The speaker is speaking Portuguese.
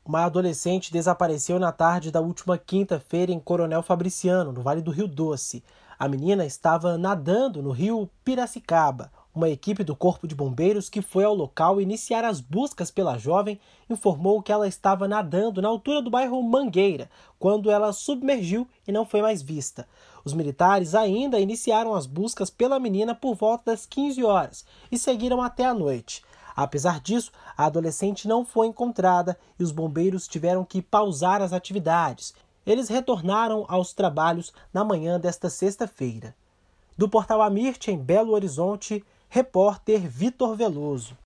Uma adolescente desapareceu na tarde da última quinta-feira em Coronel Fabriciano, no Vale do Rio Doce. A menina estava nadando no rio Piracicaba. Uma equipe do Corpo de Bombeiros que foi ao local iniciar as buscas pela jovem informou que ela estava nadando na altura do bairro Mangueira, quando ela submergiu e não foi mais vista. Os militares ainda iniciaram as buscas pela menina por volta das 15 horas e seguiram até a noite. Apesar disso, a adolescente não foi encontrada e os bombeiros tiveram que pausar as atividades. Eles retornaram aos trabalhos na manhã desta sexta-feira. Do Portal Amirte, em Belo Horizonte, repórter Vitor Veloso.